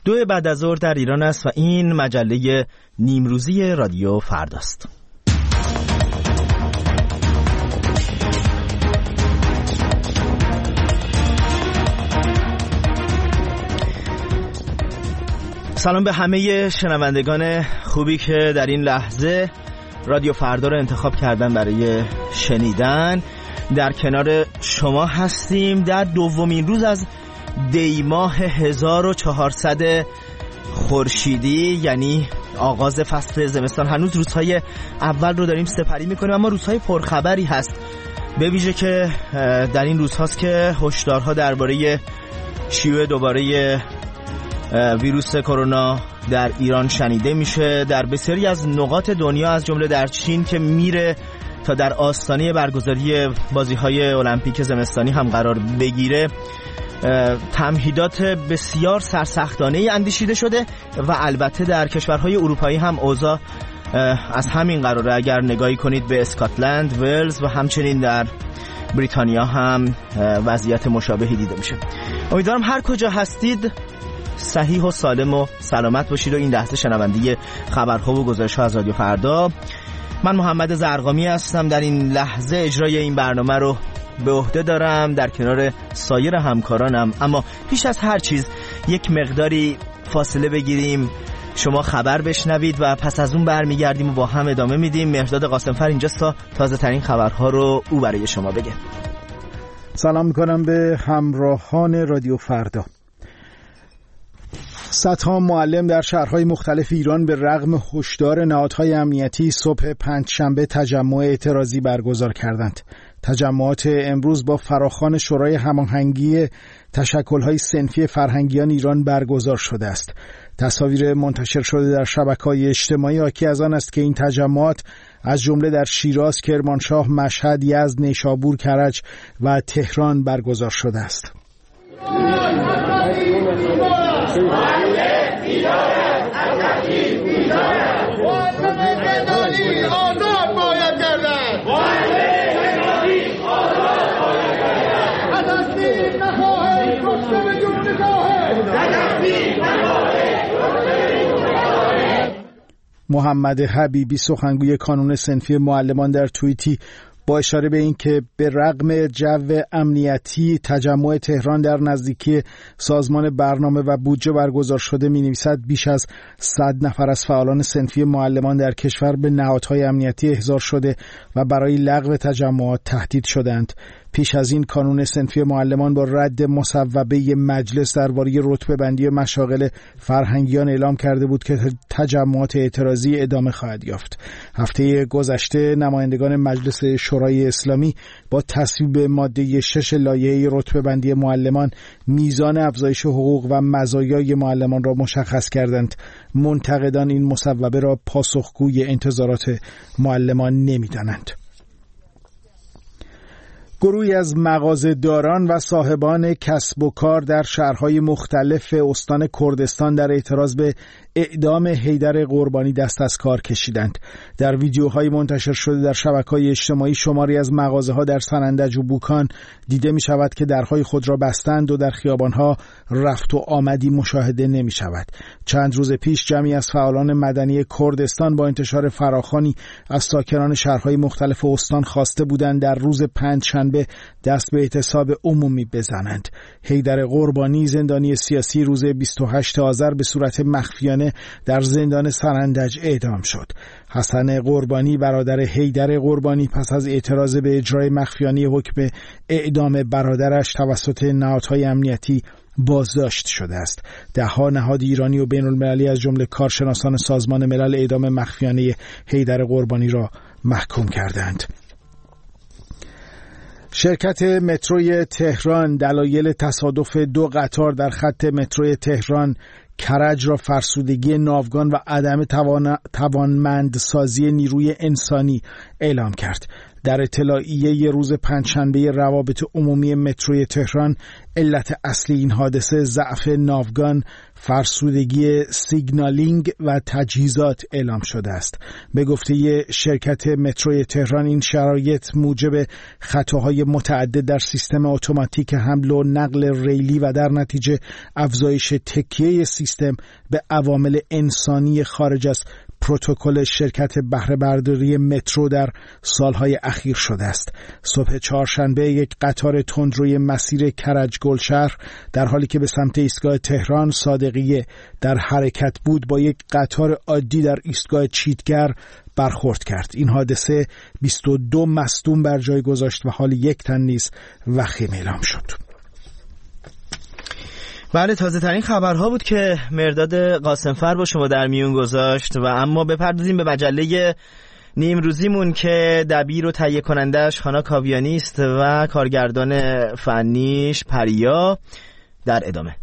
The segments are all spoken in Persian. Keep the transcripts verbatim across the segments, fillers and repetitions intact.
دو بعد از ظهر در ایران است و این مجله نیمروزی رادیو فرداست. سلام به همه شنوندگان خوبی که در این لحظه رادیو فردا رو انتخاب کردن برای شنیدن. در کنار شما هستیم در دومین روز از دی ماه هزار و چهارصد خورشیدی، یعنی آغاز فصل زمستان. هنوز روزهای اول رو داریم سپری میکنیم، اما روزهای پرخبری هست، به ویژه که در این روزهاست که هشدارها درباره شیوع دوباره ویروس کرونا در ایران شنیده میشه. در بسیاری از نقاط دنیا از جمله در چین که میره تا در آستانه برگزاری بازی‌های المپیک زمستانی هم قرار بگیره، تمهیدات بسیار سرسختانه‌ای اندیشیده شده و البته در کشورهای اروپایی هم اوضاع از همین قراره. اگر نگاهی کنید به اسکاتلند، ولز و همچنین در بریتانیا هم وضعیت مشابهی دیده میشه. امیدوارم هر کجا هستید صحیح و سالم و سلامت باشید و این لحظه شنونده خبرها و گزارش‌ها از رادیو فردا. من محمد زرقامی هستم. در این لحظه اجرای این برنامه رو به عهده دارم در کنار سایر همکارانم، اما پیش از هر چیز یک مقداری فاصله بگیریم، شما خبر بشنوید و پس از اون برمیگردیم و با هم ادامه میدیم. مهرداد قاسمفر اینجاست تا تازه ترین خبرها رو او برای شما بگه. سلام میکنم به همراهان رادیو فردا. صدها معلم در شهرهای مختلف ایران به رغم هشدار نهادهای امنیتی صبح پنجشنبه تجمع اعتراضی برگزار کردند. تجمعات امروز با فراخوان شورای هماهنگی تشکل‌های صنفی فرهنگیان ایران برگزار شده است. تصاویر منتشر شده در شبکه‌های اجتماعی حاکی از آن است که این تجمعات از جمله در شیراز، کرمانشاه، مشهد، یزد، نیشابور، کرج و تهران برگزار شده است. محمد حبیبی سخنگوی کانون صنفی معلمان در توییتی با اشاره به این که به رغم جو امنیتی تجمع تهران در نزدیکی سازمان برنامه و بودجه برگزار شده می‌نویسد بیش از صد نفر از فعالان صنفی معلمان در کشور به نهادهای امنیتی احضار شده و برای لغو تجمعات تهدید شدند. پیش از این کانون صنفی معلمان با رد مصوبه مجلس درباره رتبه بندی مشاغل فرهنگیان اعلام کرده بود که تجمعات اعتراضی ادامه خواهد یافت. هفته گذشته نمایندگان مجلس شورای اسلامی با تصویب ماده شش لایحه رتبه بندی معلمان میزان افزایش حقوق و مزایای معلمان را مشخص کردند. منتقدان این مصوبه را پاسخگوی انتظارات معلمان نمی‌دانند. گروهی از مغازه‌داران و صاحبان کسب و کار در شهرهای مختلف استان کردستان در اعتراض به اعدام حیدر قربانی دست از کار کشیدند. در ویدیوهای منتشر شده در شبکه‌های اجتماعی شماری از مغازه‌ها در سنندج و بوکان دیده می شود که درهای خود را بستند و در خیابان‌ها رفت و آمدی مشاهده نمی شود. چند روز پیش جمعی از فعالان مدنی کردستان با انتشار فراخوانی از ساکنان شهرهای مختلف استان خواسته بودند در روز پنجشنبه دست به اعتصاب عمومی بزنند. حیدر قربانی زندانی سیاسی روز بیست و هشتم آذر به صورت مخفیانه در زندان سنندج اعدام شد. حسن قربانی برادر حیدر قربانی پس از اعتراض به اجرای مخفیانه حکم اعدام برادرش توسط نهادهای امنیتی بازداشت شده است. ده‌ها نهاد ایرانی و بین المللی از جمله کارشناسان سازمان ملل اعدام مخفیانه حیدر قربانی را محکوم کردند. شرکت متروی تهران دلایل تصادف دو قطار در خط متروی تهران کرج را فرسودگی ناوگان و عدم توان... توانمندسازی نیروی انسانی اعلام کرد. در اطلاعیه روز پنجشنبه روابط عمومی متروی تهران علت اصلی این حادثه ضعف ناوگان، فرسودگی سیگنالینگ و تجهیزات اعلام شده است. به گفته شرکت متروی تهران این شرایط موجب خطاهای متعدد در سیستم اتوماتیک حمل و نقل ریلی و در نتیجه افزایش تکیه سیستم به عوامل انسانی خارج از پروتکل شرکت بهره برداری مترو در سالهای اخیر شده است. صبح چهارشنبه یک قطار تندروی مسیر کرج گلشهر در حالی که به سمت ایستگاه تهران صادقیه در حرکت بود با یک قطار عادی در ایستگاه چیتگر برخورد کرد. این حادثه بیست و دو مصدوم بر جای گذاشت و حال یک تن نیز وخیم اعلام شد. بله، تازه ترین خبرها بود که مرداد قاسمفر با شما در میون گذاشت و اما بپردازیم به مجله نیمروزیمون که دبیر و تهیه کنندش خانا کاویانی است و کارگردان فنیش پریا. در ادامه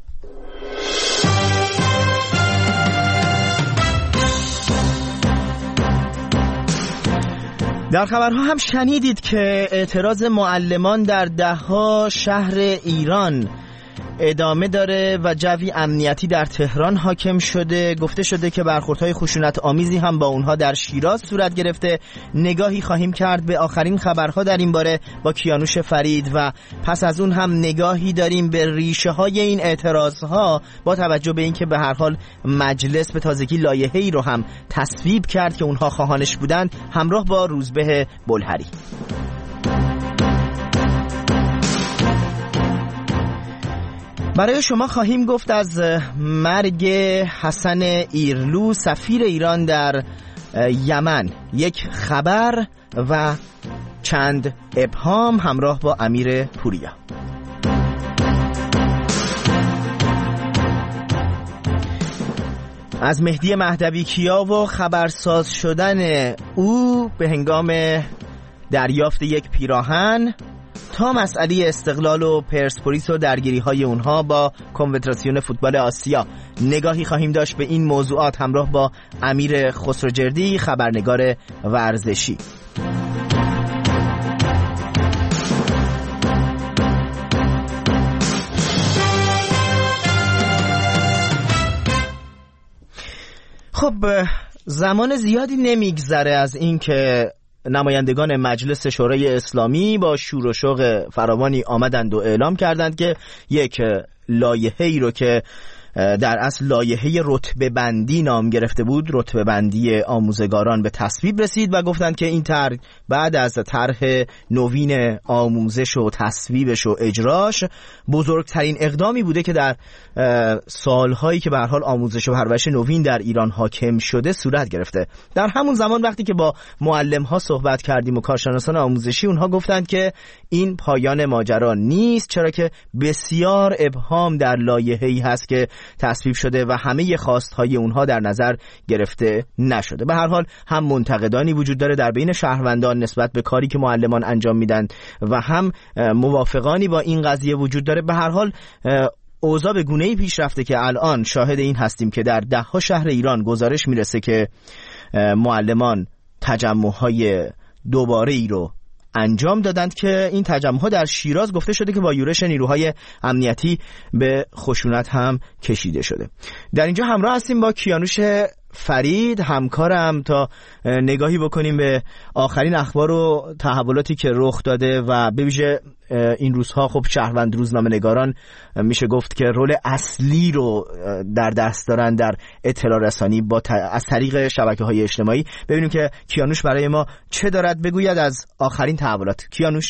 در خبرها هم شنیدید که اعتراض معلمان در ده‌ها شهر ایران ادامه داره و جوی امنیتی در تهران حاکم شده. گفته شده که برخوردهای خشونت آمیزی هم با اونها در شیراز صورت گرفته. نگاهی خواهیم کرد به آخرین خبرها در این باره با کیانوش فرید و پس از اون هم نگاهی داریم به ریشه های این اعتراضها با توجه به اینکه به هر حال مجلس به تازگی لایحه‌ای رو هم تصویب کرد که اونها خواهانش بودند، همراه با روزبه بلهری. برای شما خواهیم گفت از مرگ حسن ایرلو سفیر ایران در یمن، یک خبر و چند ابهام همراه با امیر پوریا. از مهدی مهدوی کیا و خبرساز شدن او به هنگام دریافت یک پیراهن تا مسئله استقلال و پرسپولیس و درگیری های اونها با کنفدراسیون فوتبال آسیا نگاهی خواهیم داشت به این موضوعات همراه با امیر خسروجردی، خبرنگار ورزشی. خب زمان زیادی نمیگذره از این که نمایندگان مجلس شورای اسلامی با شور و شوق فراوانی آمدند و اعلام کردند که یک لایحه‌ای رو که در اصل لایحه رتبه بندی نام گرفته بود، رتبه بندی آموزگاران، به تصویب رسید و گفتند که این طرح بعد از طرح نوین آموزش و تصویبش و اجراش بزرگترین اقدامی بوده که در سالهایی که به هر حال آموزش و پرورش نوین در ایران حاکم شده صورت گرفته. در همون زمان وقتی که با معلم‌ها صحبت کردیم و کارشناسان آموزشی، اونها گفتند که این پایان ماجرا نیست، چرا که بسیار ابهام در لایحه‌ای هست که تصویب شده و همه خواستهای اونها در نظر گرفته نشده. به هر حال هم منتقدانی وجود داره در بین شهروندان نسبت به کاری که معلمان انجام میدن و هم موافقانی با این قضیه وجود داره. به هر حال اوضاع به گونه‌ای پیش رفته که الان شاهد این هستیم که در ده ها شهر ایران گزارش میرسه که معلمان تجمع‌های دوباره‌ای رو انجام دادند که این تجمع‌ها در شیراز گفته شده که با یورش نیروهای امنیتی به خشونت هم کشیده شده. در اینجا همراه هستیم با کیانوش فرید همکارم تا نگاهی بکنیم به آخرین اخبار و تحولاتی که رخ داده و به ویژه این روزها خب شهروند روزنامه‌نگاران میشه گفت که رول اصلی رو در دست دارن در اطلاع رسانی با ت... از طریق شبکه‌های اجتماعی. ببینیم که کیانوش برای ما چه دارد بگوید از آخرین تحولات. کیانوش.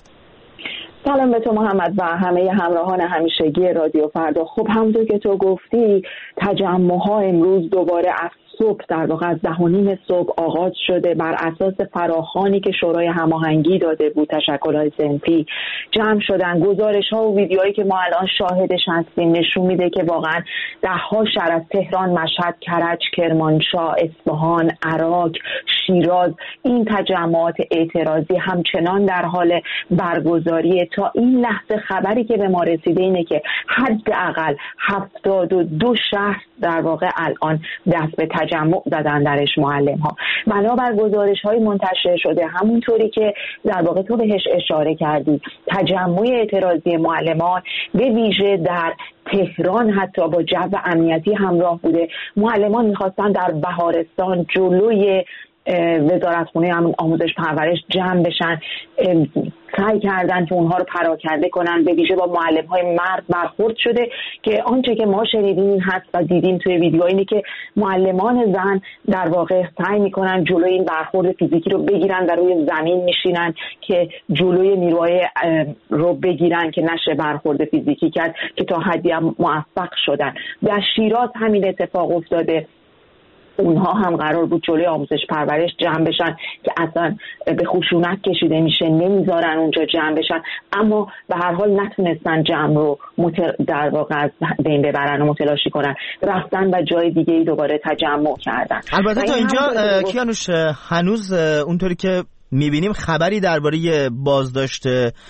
سلام به تو محمد و همه همراهان همیشگی رادیو فردا. خب همونطور که تو گفتی تجمع‌ها امروز دوباره از صبح در واقع از ده و نیم صبح آغاز شده بر اساس فراخوانی که شورای هماهنگی داده بود. تشکل‌های صنفی جمع شدن. گزارش‌ها و ویدیوهایی که ما الان شاهدش هستیم نشون میده که واقعا ده‌ها شهر از تهران، مشهد، کرج، کرمانشاه، اصفهان، عراق، شیراز این تجمعات اعتراضی همچنان در حال برگزاری. تا این لحظه خبری که به ما رسیده اینه که حداقل هفتاد و دو شهر در واقع الان دست به تجمع تجمع زدن درش معلم ها. بنابر گزارش های منتشر شده، همونطوری که در واقع تو بهش اشاره کردی، تجمع اعتراضی معلمان به ویژه در تهران حتی با جو امنیتی همراه بوده. معلمان میخواستن در بهارستان جلوی وزارتخونه آموزش پرورش جمع بشن، سعی کردن که اونها رو پراکنده کنن. به ویژه با معلم‌های مرد برخورد شده که آنچه که ما شنیدیم این هست و دیدیم توی ویدیو اینه که معلمان زن در واقع سعی میکنن جلوی این برخورد فیزیکی رو بگیرن و روی زمین میشینن که جلوی نیروهای رو بگیرن که نشه برخورد فیزیکی کرد، که تا حدی هم موفق شدن. در شیراز همین اتفاق افتاده، اونها هم قرار بود جلوی آموزش پرورش جمع بشن که اصلا به خشونت کشیده میشه، نمیذارن اونجا جمع بشن، اما به هر حال نتونستن جمع رو متر... در واقع از بین ببرن و متلاشی کنن، رفتن و جای دیگه ای دوباره تجمع کردن. البته تا اینجا کیانوش هنوز اونطوری که میبینیم خبری درباره بازداشت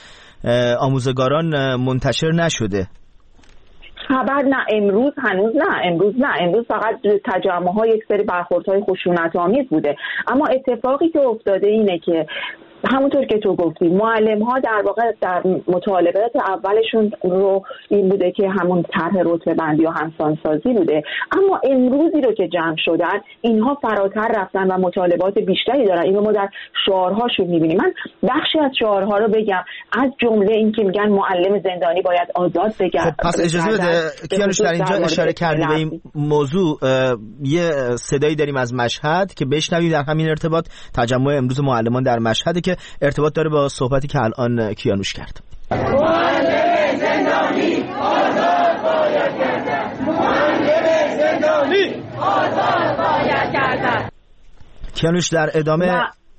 آموزگاران منتشر نشده. خبر نه، امروز هنوز نه امروز نه امروز فقط تجمع ها یک سری برخوردهای خشونت آمیز بوده. اما اتفاقی که افتاده اینه که همونطور که تو گفتی معلم ها در واقع در مطالبات اولشون رو این بوده که همون طرح رتبه بندی و همسانسازی بوده، اما امروزی رو که جمع شدن اینها فراتر رفتن و مطالبات بیشتری دارن. اینو ما در شعارهاشون میبینیم. من بخشی از شعارها رو بگم، از جمله این که میگن معلم زندانی باید آزاد بگردد. خب پس اجازه بده کیانوش، در اینجا اشاره کردیم به این موضوع. یه صدایی داریم از مشهد که بشنویم در همین ارتباط. تجمع امروز معلمان در مشهد که ارتباط داره با صحبتی که الان کیانوش کرد. معلم زندانی آزاد باید گردد، معلم زندانی آزاد باید گردد. کیانوش در ادامه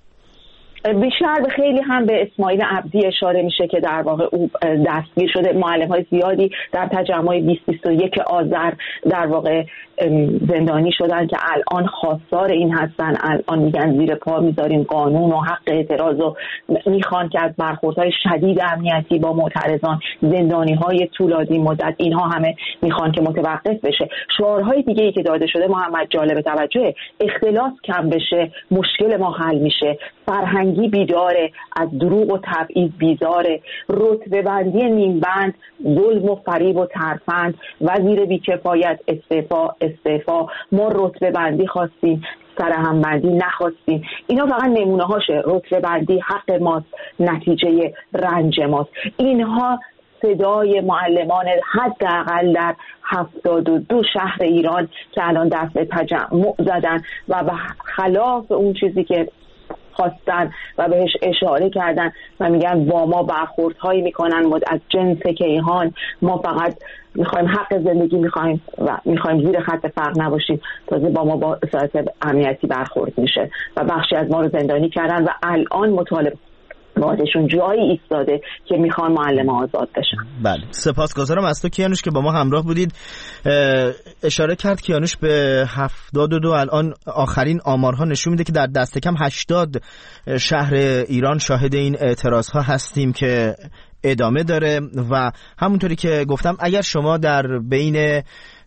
بیشتر به خیلی هم به اسماعیل عبدی اشاره میشه که در واقع او دستگیر شده. معلم‌های زیادی در تجمع بیست بیست و یک آذر در واقع زندانی شدن که الان خواستار این هستن. الان میگن زیر پا میذاریم قانون و حق اعتراض و میخوان که از برخوردهای شدید امنیتی با معترضان، زندانی‌های طولانی مدت، اینها همه میخوان که متوقف بشه. شعارهای دیگه ای که داده شده محمد جالب توجه، اختلاس کم بشه مشکل ما حل میشه، فرهنگی بیداره، از دروغ و تبعیض بیزاره، رتبه بندی نیمبند، ظلم و فریب و ترفند، وزیر بیکفایت استعفا استعفا، ما رتبه بندی خواستیم سر هم بندی نخواستیم. اینا فقط نمونه هاشه. رتبه بندی حق ماست، نتیجه رنج ماست. اینها صدای معلمان حداقل در هفتاد و دو شهر ایران که الان دست به تجمع زدن و به خلاف اون چیزی که خواستن و بهش اشاره کردن و میگن با ما برخوردهایی میکنن مد از جنس کیهان، ما فقط میخوایم حق زندگی میخوایم و میخوایم زیر خط فقر نباشیم، تازه با ما با اسارت امنیتی برخورد میشه و بخشی از ما رو زندانی کردن و الان مطالب بازشون جایی ایستاده که میخوان معلم آزاد بشن. بله، سپاسگزارم از تو کیانوش که با ما همراه بودید. اشاره کرد کیانوش به هفتاد و دو. الان آخرین آمارها نشون میده که در دست کم هشتاد شهر ایران شاهد این اعتراض ها هستیم که ادامه داره و همونطوری که گفتم اگر شما در بین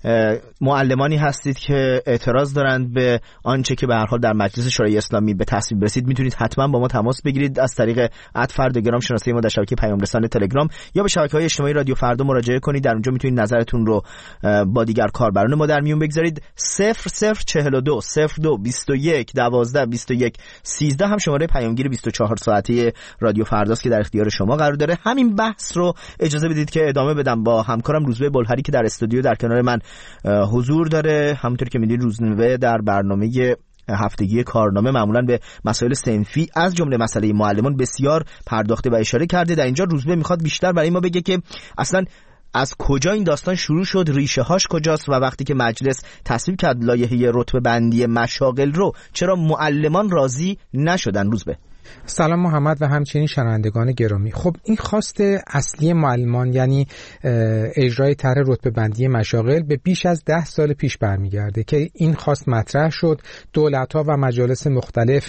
معلمانی هستید که اعتراض دارند به آنچه که به هر حال در مجلس شورای اسلامی به تصویب رسید، میتونید حتما با ما تماس بگیرید از طریق ات فردگرام شناسه ما در شبکه پیام رسان تلگرام یا به شبکه‌های اجتماعی رادیو فردا مراجعه کنید. در اونجا میتونید نظرتون رو با دیگر کاربران ما در میون بگذارید. صفر صفر چهل و دو صفر دو بیست و یک دوازده بیست و یک سیزده هم شماره پیامگیر بیست و چهار ساعته رادیو فرداست که در اختیار شما قرار داره. همین بحث رو اجازه بدید که ادامه بدم با همکارم روزبه بلهری که در استودیو در کنار من حضور داره. همونطور که میدونید روزبه در برنامه هفتگی کارنامه معمولا به مسائل صنفی از جمله مسئله معلمان بسیار پرداخته و اشاره کرده. در اینجا روزبه میخواد بیشتر برای ما بگه که اصلا از کجا این داستان شروع شد، ریشه هاش کجاست و وقتی که مجلس تصویب کرد لایحه رتبه بندی مشاغل رو چرا معلمان راضی نشدن. روزبه سلام محمد و همچنین شنوندگان گرامی. خب این خواست اصلی معلمان یعنی اجرای طرح رتبه بندی مشاغل به بیش از ده سال پیش برمیگرده که این خواست مطرح شد. دولت‌ها و مجالس مختلف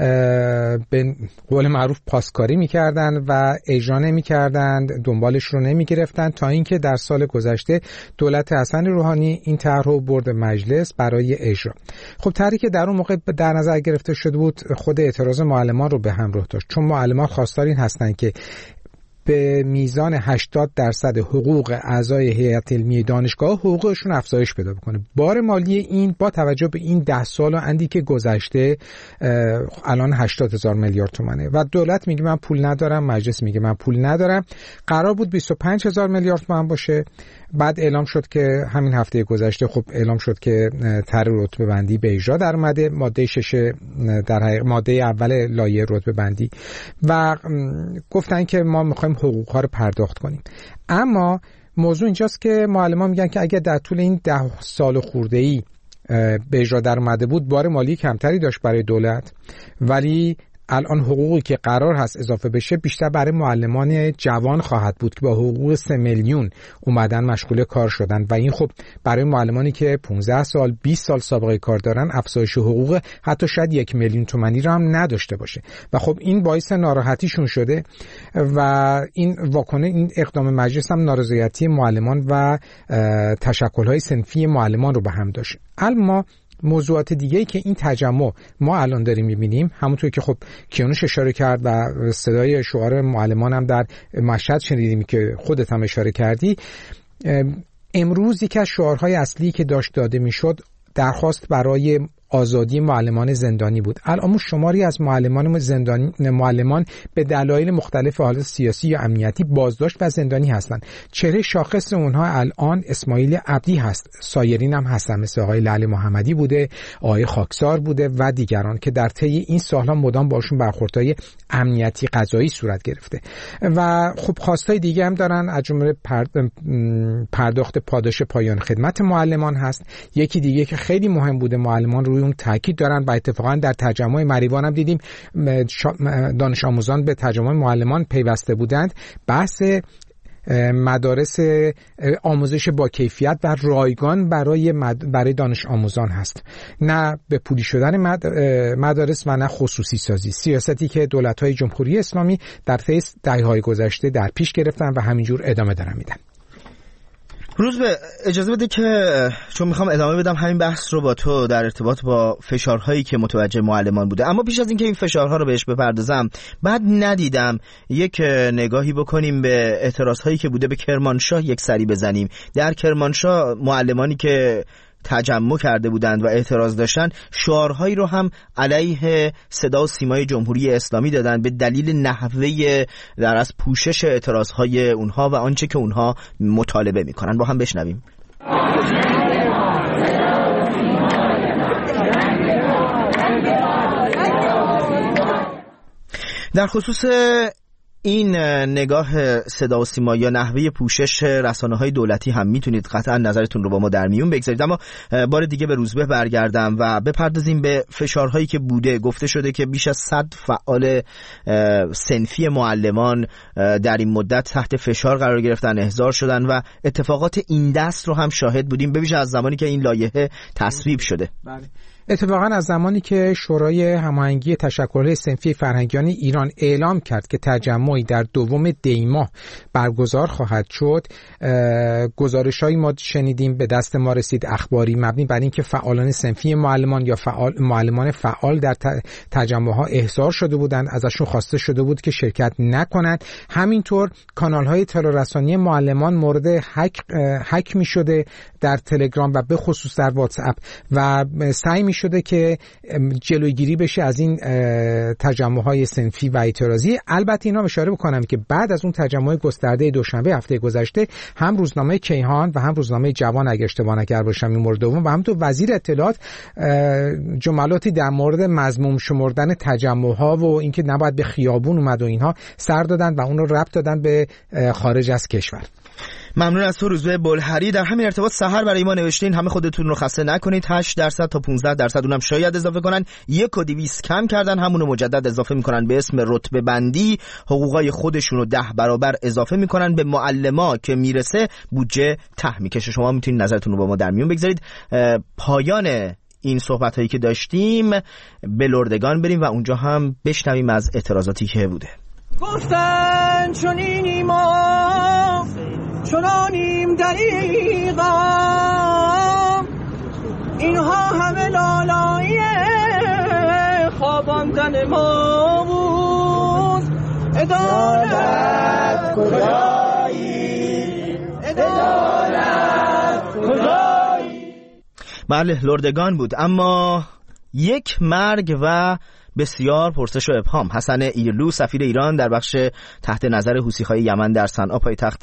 به قول معروف پاسکاری می‌کردند و اجرا نمی‌کردند، دنبالش رو نمی‌گرفتند تا اینکه در سال گذشته دولت حسن روحانی این طرح رو برد مجلس برای اجرا. خب طرحی که در اون موقع در نظر گرفته شده بود خود اعتراض معلمان رو به همراه داشت، چون معلمان خواستار این هستن که به میزان هشتاد درصد حقوق اعضای هیئت علمی دانشگاه حقوقشون افزایش پیدا بکنه. بار مالی این با توجه به این ده سال و اندی که گذشته الان هشتاد هزار میلیارد تومنه و دولت میگه من پول ندارم، مجلس میگه من پول ندارم. قرار بود بیست و پنج هزار میلیارد تومان باشه، بعد اعلام شد که همین هفته گذشته خب اعلام شد که طرح رتبه بندی به اجرا در اومده، ماده شش در ماده اول لایحه رتبه بندی، و گفتن که ما میخوایم حقوق ها رو پرداخت کنیم. اما موضوع اینجاست که معلمان میگن که اگر در طول این ده سال خورده‌ای به اجرا در اومده بود بار مالی کمتری داشت برای دولت، ولی الان حقوقی که قرار هست اضافه بشه بیشتر برای معلمان جوان خواهد بود که با حقوق سه میلیون اومدن مشغول کار شدن و این خب برای معلمانی که پانزده سال بیست سال سابقه کار دارن افزایش حقوق حتی شاید یک میلیون تومانی رو هم نداشته باشه و خب این باعث ناراحتیشون شده و این واکنه این اقدام مجلس هم نارضایتی معلمان و تشکل‌های صنفی معلمان رو به هم داشت. اما موضوعات دیگه‌ای که این تجمع ما الان داریم می‌بینیم، همونطور که خب کیانوش اشاره کرد و صدای شعار معلمان هم در مشهد شنیدیم که خودت هم اشاره کردی، امروز یکی از شعارهای اصلی که داشت داده میشد درخواست برای آزادی معلمان زندانی بود. الان شماری از معلمان زندانی معلمان به دلایل مختلف حالت سیاسی یا امنیتی بازداشت و زندانی هستند. چهره شاخص اونها الان اسماعیل عبدی هست، سایرین هم هستن، مثل آقای لعل محمدی بوده، آقای خاکسار بوده و دیگران که در طی این سالها مدام باشون برخوردهای امنیتی قضایی صورت گرفته و خب خواستای دیگه هم دارن، از جمله پرداخت پاداش پایان خدمت معلمان هست. یکی دیگه که خیلی مهم بوده، معلمان روی اون تاکید دارن و اتفاقا در تجمع مریوان هم دیدیم دانش آموزان به تجمع معلمان پیوسته بودند، بحث مدارس آموزش با کیفیت و رایگان برای مد... برای دانش آموزان هست، نه به پولی شدن مد... مدارس و نه خصوصی سازی، سیاستی که دولت‌های جمهوری اسلامی در طی دهه‌های گذشته در پیش گرفتن و همینجور ادامه دارن میدن. روز به اجازه بده که چون میخوام ادامه بدم همین بحث رو با تو در ارتباط با فشارهایی که متوجه معلمان بوده، اما پیش از اینکه این فشارها رو بهش بپردازم بعد ندیدم یک نگاهی بکنیم به اعتراضهایی که بوده به کرمانشاه یک سری بزنیم. در کرمانشاه معلمانی که تجمع کرده بودند و اعتراض داشتن شعارهایی رو هم علیه صدا و سیمای جمهوری اسلامی دادن به دلیل نحوه در از پوشش اعتراضهای اونها و آنچه که اونها مطالبه میکنن. با هم بشنویم. در خصوص این نگاه صدا و سیما یا نحوه پوشش رسانه‌های دولتی هم میتونید قطعا نظرتون رو با ما در میون بگذارید، اما بار دیگه به روزبه برگردم و بپردازیم به فشارهایی که بوده. گفته شده که بیش از صد فعال صنفی معلمان در این مدت تحت فشار قرار گرفتن، احضار شدن و اتفاقات این دست رو هم شاهد بودیم، به ویژه از زمانی که این لایحه تصویب شده. بله. اتفاقا از زمانی که شورای هماهنگی تشکل‌های صنفی فرهنگیان ایران اعلام کرد که تجمعی در دوم دی ماه برگزار خواهد شد، گزارش‌هایی ما شنیدیم، به دست ما رسید اخباری مبنی بر اینکه فعالان صنفی معلمان یا فعال معلمان فعال در تجمع‌ها احضار شده بودند، ازشون خواسته شده بود که شرکت نکنند. همینطور کانال‌های اطلاع رسانی معلمان مورد هک هک می‌شده در تلگرام و به خصوص در واتس اپ و سعی می شده که جلوگیری بشه از این تجمع‌های صنفی و اعتراضی. البته اینا اشاره بکنم که بعد از اون تجمع گسترده دوشنبه هفته گذشته هم روزنامه کیهان و هم روزنامه جوان اگه اشتباه نکرده باشم این مورد دوم و هم تو وزیر اطلاعات جملاتی در مورد مذموم شمردن تجمع‌ها و اینکه نباید به خیابون اومد و اینها سر دادن و اون رو ربط دادن به خارج از کشور. ممنون از تو روزبه بلحری. در همین ارتباط سحر برای ما نوشتین همه خودتون رو خسته نکنید، هشت درصد تا پانزده درصد اونم شاید اضافه کنن، یک و دویست کم کردن، همونو مجدد اضافه میکنن به اسم رتبه بندی، حقوقای خودشون رو ده برابر اضافه میکنن، به معلما که میرسه بودجه ته میکشه. شما میتونید نظرتون رو با ما در میون بگذارید. پایان این صحبت هایی که داشتیم به لردگان بریم و اونجا هم بشنویم از اعتراضاتی که بوده. گفتن چنینی ما چنانیم دریغا، اینها همه لالا بله لردگان بود. اما یک مرگ و بسیار پرسش و ابهام. حسن ایرلو سفیر ایران در بخش تحت نظر حوثی‌های یمن در صنعا پایتخت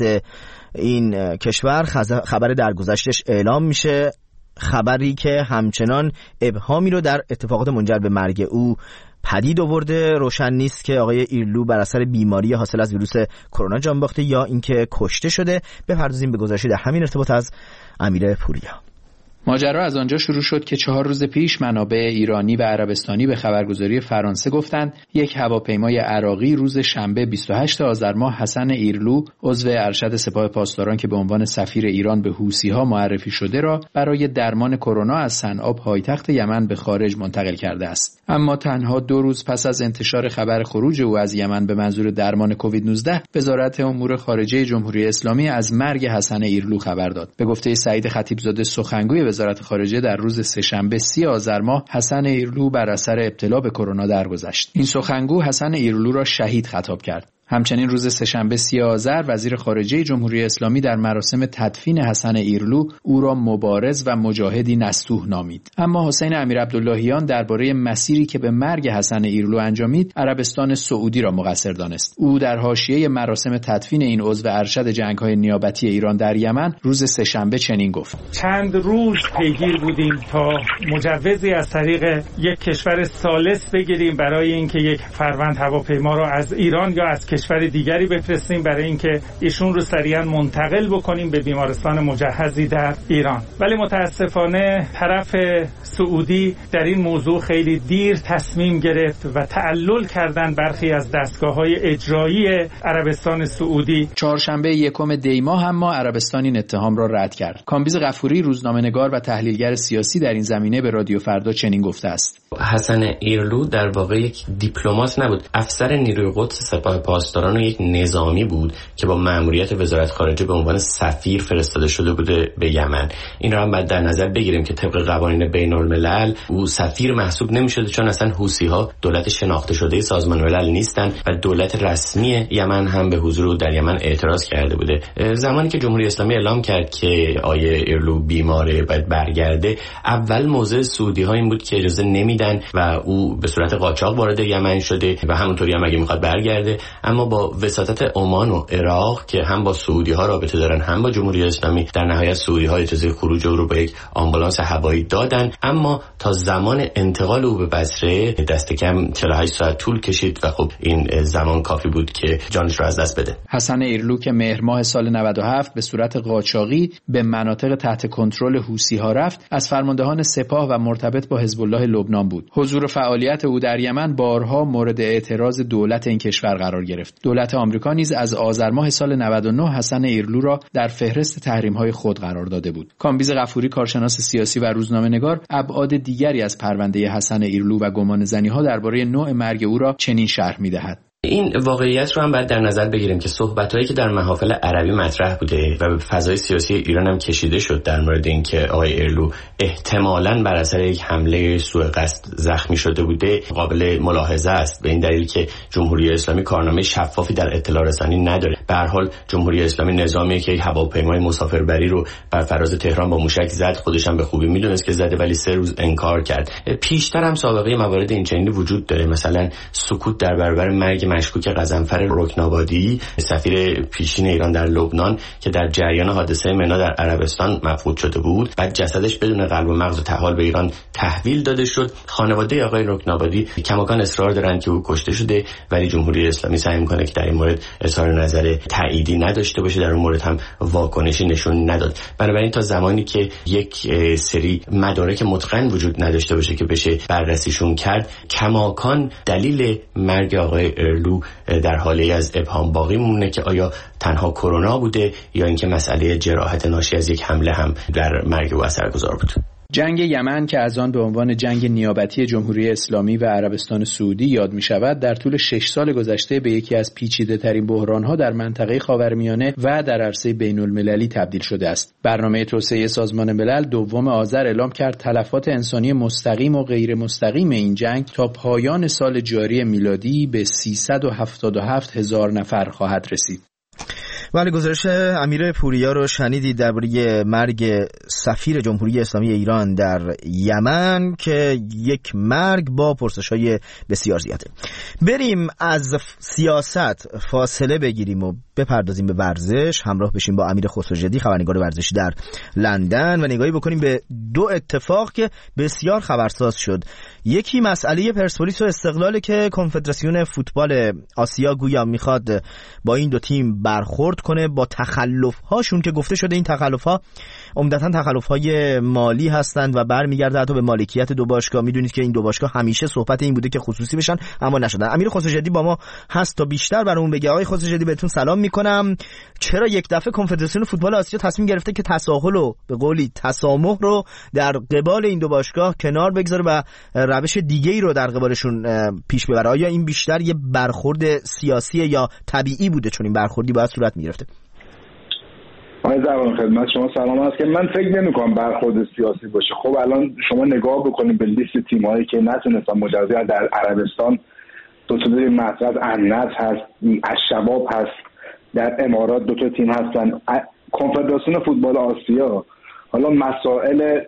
این کشور خبر درگذشتش اعلام میشه، خبری که همچنان ابهامی رو در اتفاقات منجر به مرگ او پدید آورده. روشن نیست که آقای ایرلو بر اثر بیماری حاصل از ویروس کرونا جان باخته یا اینکه کشته شده. بپردازیم به گزارشی در همین ارتباط از امیر پوریا. ماجرا از آنجا شروع شد که چهار روز پیش منابع ایرانی و عربستانی به خبرگزاری فرانسه گفتند یک هواپیمای عراقی روز شنبه بیست و هشتم آذر ماه حسن ایرلو عضو ارشد سپاه پاسداران که به عنوان سفیر ایران به حوثی‌ها معرفی شده را برای درمان کرونا از صنعا پایتخت یمن به خارج منتقل کرده است. اما تنها دو روز پس از انتشار خبر خروج او از یمن به منظور درمان کووید نوزده، وزارت امور خارجه جمهوری اسلامی از مرگ حسن ایرلو خبر داد. به گفته سعید خطیبزاده سخنگوی وزارت خارجه در روز سه‌شنبه سی آذر ماه حسن ایرلو بر اثر ابتلا به کرونا درگذشت. این سخنگو حسن ایرلو را شهید خطاب کرد. همچنین روز سه‌شنبه سی آذر وزیر خارجه جمهوری اسلامی در مراسم تدفین حسن ایرلو او را مبارز و مجاهدی نستوه نامید. اما حسین امیرعبداللهیان درباره مسیری که به مرگ حسن ایرلو انجامید عربستان سعودی را مقصر دانست. او در حاشیه مراسم تدفین این عضو ارشد جنگ‌های نیابتی ایران در یمن روز سه‌شنبه چنین گفت: چند روز پیگیر بودیم تا مجوزی از طریق یک کشور ثالث بگیریم برای اینکه یک فروند هواپیما را از ایران یا از کشور دیگری بفرستیم برای اینکه ایشون رو سریعا منتقل بکنیم به بیمارستان مجهزی در ایران. ولی متاسفانه طرف سعودی در این موضوع خیلی دیر تصمیم گرفت و تعلل کردن برخی از دستگاه‌های اجرایی عربستان سعودی. چهارشنبه یکم دی ماه اما عربستان این اتهام را رد کرد. کامبیز غفوری روزنامه‌نگار و تحلیلگر سیاسی در این زمینه به رادیو فردا چنین گفته است: حسن ایرلو در واقع یک دیپلمات نبود، افسر نیروی قدس سپاه پاسداران و یک نظامی بود که با مأموریت وزارت خارجه به عنوان سفیر فرستاده شده بوده به یمن. این را هم باید در نظر بگیریم که طبق قوانین بین الملل او سفیر محسوب نمی‌شده، چون اصلا حوثی‌ها دولت شناخته شده سازمان ملل نیستن و دولت رسمی یمن هم به حضور او در یمن اعتراض کرده بوده. زمانی که جمهوری اسلامی اعلام کرد که آیه ایرلو بیماره باید برگرده، اول موضع سعودی‌ها این بود که اجازه نمیدن و او به صورت قاچاق وارد یمن شده و همونطوری هم اگه میخواد برگرده. اما با وساطت عمان و عراق که هم با سعودی‌ها رابطه دارن هم با جمهوری اسلامی، در نهایت سعودی‌ها اجازه خروج او رو به یک آمبولانس هوایی دادن. اما تا زمان انتقال او به بصره دست کم چهل و هشت ساعت طول کشید و خب این زمان کافی بود که جانش را از دست بده. حسن ایرلو که مهر ماه سال نود و هفت به صورت قاچاقی به مناطق تحت کنترل حوثی‌ها رفت، از فرماندهان سپاه و مرتبط با حزب الله لبنان بود. حضور و فعالیت او در یمن بارها مورد اعتراض دولت این کشور قرار گرفت. دولت آمریکا نیز از آذر ماه سال نود و نه حسن ایرلو را در فهرست تحریم‌های خود قرار داده بود. کامبیز غفوری کارشناس سیاسی و روزنامه‌نگار ابعاد دیگری از پرونده حسن ایرلو و گمانه‌زنی‌ها درباره نوع مرگ او را چنین شرح می‌دهد: این واقعیت رو هم باید در نظر بگیریم که صحبتایی که در محافل عربی مطرح بوده و به فضای سیاسی ایران هم کشیده شد در مورد اینکه آقای ایرلو احتمالاً بر اثر یک حمله سوء قصد زخمی شده بوده قابل ملاحظه است، به این دلیل که جمهوری اسلامی کارنامه شفافی در اطلاع رسانی نداره. به هر حال جمهوری اسلامی نظامیه که هواپیمای مسافربری رو بر فراز تهران با موشک زد، خودش هم به خوبی میدونست که زده ولی سه روز انکار کرد. پیشتر هم سابقه موارد اینچنینی وجود داره، مثلا سکوت در برابر مرگ مشکوک غضنفر رکنابادی سفیر پیشین ایران در لبنان که در جریان حادثه منا در عربستان مفقود شده بود، بعد جسدش بدون قلب و مغز و تحال به ایران تحویل داده شد. خانواده آقای رکنابادی کماکان اصرار دارند که او کشته شده، ولی جمهوری اسلامی سعی میکنه که در این مورد اظهار نظر تاییدی نداشته باشه، در اون مورد هم واکنشی نشون نداد. بنابراین تا زمانی که یک سری مدارک متقن وجود نداشته باشه که بشه بررسیشون کرد، کماکان دلیل مرگ آقای ایرلو در حالی از ابهام باقی مونه که آیا تنها کرونا بوده یا اینکه مسئله جراحت ناشی از یک حمله هم در مرگ او اثرگذار بود. جنگ یمن که از آن به عنوان جنگ نیابتی جمهوری اسلامی و عربستان سعودی یاد می شود، در طول شش سال گذشته به یکی از پیچیده ترین بحران‌ها در منطقه خاورمیانه و در عرصه بین المللی تبدیل شده است. برنامه توسعه سازمان ملل دوم آذر اعلام کرد تلفات انسانی مستقیم و غیر مستقیم این جنگ تا پایان سال جاری میلادی به سیصد و هفتاد و هفت هزار نفر خواهد رسید. بله، گزارش امیر پوریا رو شنیدید درباره مرگ سفیر جمهوری اسلامی ایران در یمن که یک مرگ با پرسش‌های بسیار زیاده. بریم از سیاست فاصله بگیریم و بپردازیم به ورزش، همراه بشیم با امیر خسروجدی خبرنگار ورزشی در لندن و نگاهی بکنیم به دو اتفاق که بسیار خبرساز شد. یکی مسئله پرسپولیس و استقلال که کنفدراسیون فوتبال آسیا گویا میخواد با این دو تیم برخورد کنه با تخلف‌هاشون که گفته شده این تخلف‌ها عمدتاً تخلف‌های مالی هستند و برمیگرده حتی به مالکیت دو باشگاه. میدونید که این دو باشگاه همیشه صحبت این بوده که خصوصی بشن اما نشدن. امیر خسروجدی با ما هست تا بیشتر برامون بگه. آقای خسروجدی بهتون سلام میکنم. چرا یک دفعه کنفدراسیون فوتبال آسیا تصمیم گرفته که تساهل و به قولی تسامح رو در قبال این دو باشگاه کنار بگذاره و روش دیگه‌ای رو در قبالشون پیش ببره؟ آیا این بیشتر یه برخورد سیاسی یا طبیعی بوده چون این برخوردی باید صورت میگرفته؟ آقای زبان خدمت شما سلام است که من فکر نمی‌کنم برخورد سیاسی باشه. خب الان شما نگاه بکنید به لیست تیم‌هایی که نتونستن مجازات در عربستان، دو تا تیم مطرح النصر هست، الشباب هست، در امارات دو تا تیم هستن. کنفدراسیون فوتبال آسیا حالا مسائل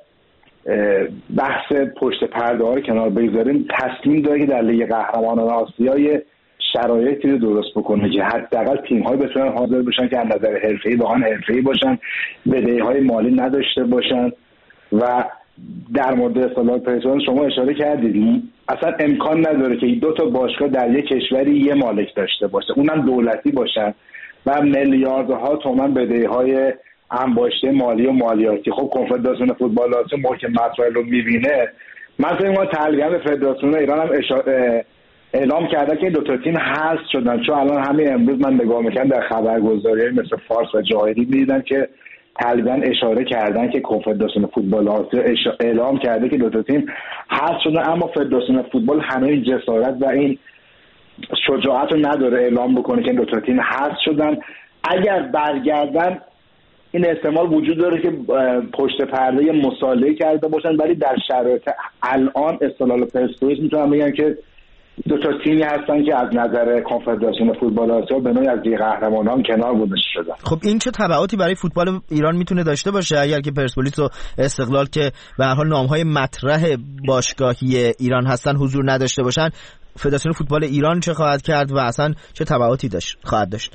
بحث پشت پرده ها رو کنار بگذاریم، تصمیم داره که در لیگ قهرمانان آسیا شرایطی رو درست بکنه که حداقل تیم‌ها بتونن حاضر بشن که از نظر حرفه‌ای واقعا حرفه‌ای باشن، بدهی‌های مالی نداشته باشن. و در مورد اصطلاح پرسپولیس شما اشاره کردید، اصلا امکان نداره که دو تا باشگاه در یک کشوری یه مالک داشته باشه، اونم دولتی باشن و میلیاردها تومان بدهی‌های انباشته مالی و مالیاتی. خب کنفدراسیون فوتبال آسیا محکم مسائل رو می‌بینه. من فکر می‌کنم تلگرام فدراسیون ایران هم اشاره اعلام کرده که دو تا تیم حذف شدن، چون الان همین امروز من نگاه می‌کردم در خبرگزاری مثل فارس و جاهری می‌دیدم که تقریبا اشاره کردن که کنفدراسیون فوتبال آسیا اعلام کرده که دو تا تیم حذف شدن، اما فدراسیون فوتبال همه این جسارت و این شجاعت رو نداره اعلام بکنه که این دو تا تیم حذف شدن. اگر برگردن این احتمال وجود داره که پشت پرده مصالحه کرده باشن، ولی در شرایط الان استقلال پرسپولیس میتونم بگم که دو تا تیمی هستن که از نظر کنفدراسیون فوتبال آسیا به نوعی از لیگ قهرمانان کنار گذاشته شدن. خب این چه تبعاتی برای فوتبال ایران میتونه داشته باشه اگر که پرسپولیس و استقلال که به هر حال نام‌های مطرح باشگاهی ایران هستن حضور نداشته باشن؟ فدراسیون فوتبال ایران چه خواهد کرد و اصلا چه تبعاتی داشت خواهد داشت؟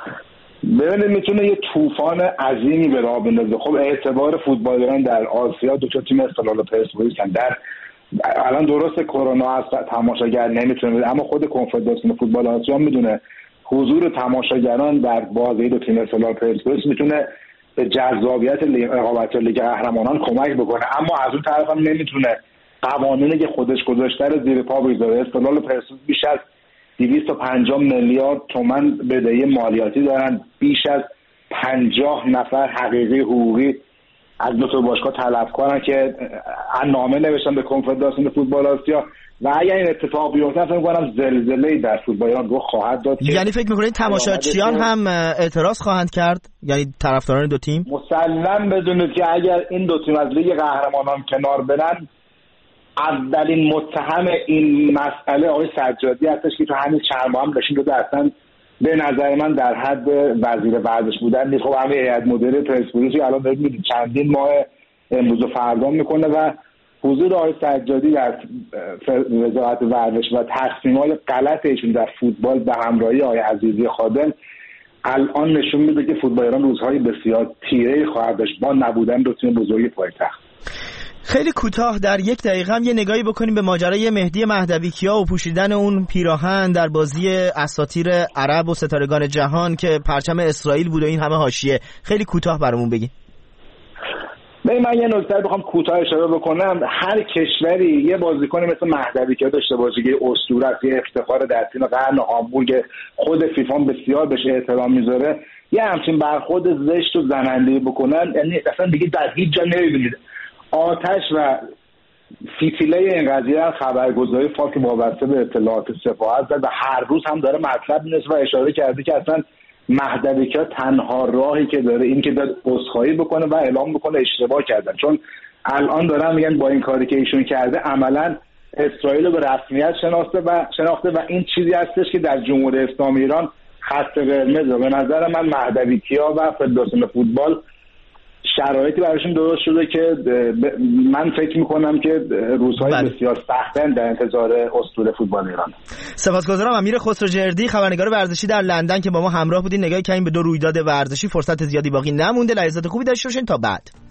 ببینید میتونه یه طوفان عظیمی به راه بندازه. خب اعتبار فوتبال ایران در آسیا دو تا تیم استقلال و پرسپولیس هستن. در الان درست کرونا هست تماشاگر نمیتونه، اما خود کنفدراسیون فوتبال آسیا میدونه حضور تماشاگران در بازی دو تیم استقلال پرسپولیس میتونه به جذابیت رقابت لیگ قهرمانان کمک بکنه، اما از اون طرف هم نمیتونه قوانینی که خودش گذاشته رو زیر پا بگذاره. استقلال پرسپولیس بیش از دویست و پنجاه میلیارد تومان بدهی مالیاتی دارن، بیش از پنجاه نفر حقیقی حقوقی از دو تا باشگاه طلبکارن که نامه نوشتن به کنفدراسیون فوتبال آسیا و اگر این اتفاق بیفته فکر می‌کنم زلزله‌ای در فوتبال ایران رخ خواهد داد. یعنی فکر می‌کنید تماشاچیان هم اعتراض خواهند کرد؟ یعنی طرفداران دو تیم؟ مسلم بدونید که اگر این دو تیم از لیگ قهرمانان کنار برن، اولین متهم این مسئله آقای سجادی هستش که تو همین چند ماه هم داشتیم دو اصلا به نظر من در حد وزیر ورزش بودن نیست. خب همه هیئت مدیره پرسپولیس الان دارید می‌بینید چندین ماه امروز و فردا میکنه و حضور آقای سجادی در وزارت ورزش و تصمیمات غلط ایشون در فوتبال به همراهی آقای عزیزی خادم الان نشون میده که فوتبال ایران روزهای بسیار تیره‌ای خواهد داشت با نبودن دو تیم بزرگ پایتخت. خیلی کوتاه در یک دقیقه هم یه نگاهی بکنیم به ماجرای مهدی مهدویکیا و پوشیدن اون پیراهن در بازی اساطیر عرب و ستارگان جهان که پرچم اسرائیل بود و این همه حاشیه. خیلی کوتاه برامون بگی. من یه نکته بخوام کوتاه اشاره بکنم، هر کشوری یه بازیکن مثل مهدویکیا داشته باشه که اسطوره است، یه افتخار در تیم قرن هامبورگ، خود فیفا بسیار بهش احترام میذاره، یه همچین برخورد زشت و زننده بکنن یعنی اصلا دیگه در هیچ جا نمیبینید. آتش و فیتیله این قضیه خبرگزاری فاک وابسته به اطلاعات سپاه است و هر روز هم داره مطلب می‌نویسه و اشاره کرده که اصلا مهدویکیا تنها راهی که داره این که داره عذرخواهی بکنه و اعلام بکنه اشتباه کردن، چون الان دارن میگن با این کاری که ایشون کرده عملاً اسرائیل رو به رسمیت شناخته و شناخته و این چیزی هستش که در جمهوری اسلامی ایران خط قرمز. به نظر من مهدوی‌کیا و فدراسیون فوتبال شرایطی براشون درست شده که من فکر میکنم که روزهای بله. بسیار سختن در انتظار اسطوره فوتبال ایران. سپاسگزارم امیر خسروجردی، خبرنگار ورزشی در لندن که با ما همراه بودین. نگاهی کردیم به دو رویداد ورزشی، فرصت زیادی باقی نمونده. لحظات خوبی داشته باشین تا بعد.